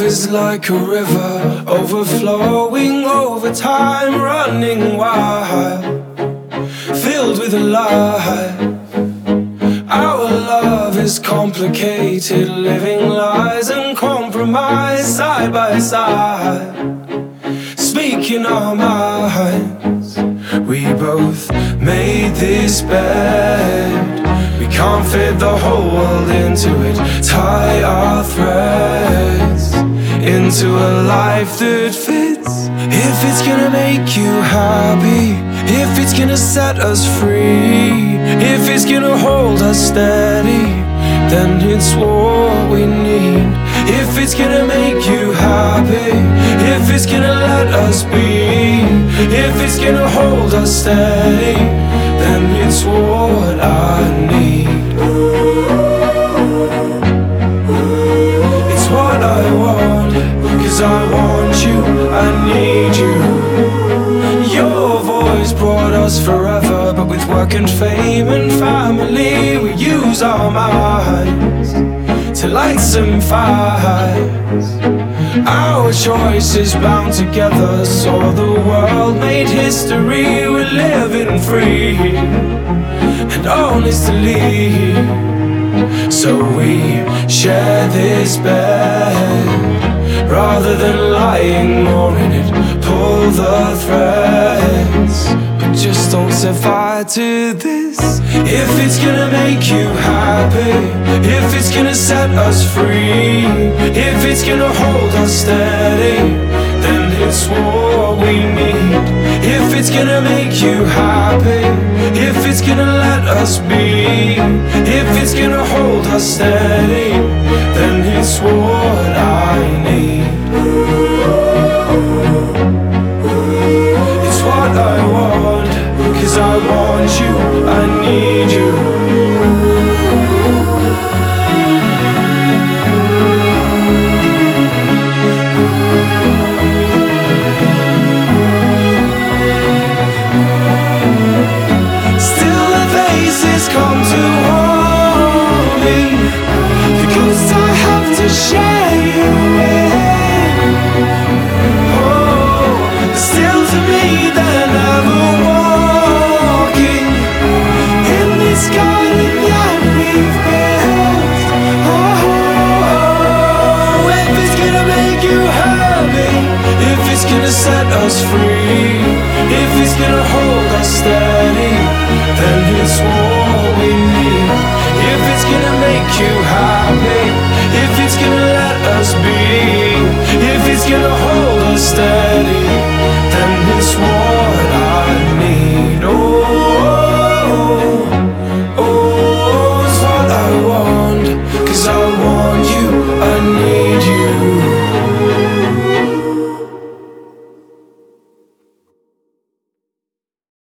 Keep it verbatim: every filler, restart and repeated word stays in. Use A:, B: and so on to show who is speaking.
A: is like a river, overflowing over time, running wild, filled with life. Our love is complicated, living lies and compromise side by side, speaking our minds. We both made this bed, we can't fit the whole world into it. Tie our threads into a life that fits. If it's gonna make you happy, if it's gonna set us free, if it's gonna hold us steady, then it's what we need. If it's gonna make you happy, if it's gonna let us be, if it's gonna hold us steady, then it's what I need. It's what I want, 'cause I want you, I need you. Your voice brought us forever, but with work and fame and family, we use our minds to light some fires. Our choices bound together, saw the world, made history. We're living free and honestly. So we share this bed, rather than lying more in it. Pull the threads, but just don't set fire to this. If it's gonna make you happy, if it's gonna set us free, if it's gonna hold us steady, then it's what we need. If it's gonna make you happy, if it's gonna let us be, if it's gonna hold us steady, then it's what I need. It's what I want, 'cause I want you, I need you. Still the faces come to haunt me, because I have to share you with. Oh, still to me they're never walking in this garden that we've built. Oh, if it's gonna make you happy, if it's gonna set us free, if it's gonna hold us steady, then it's war.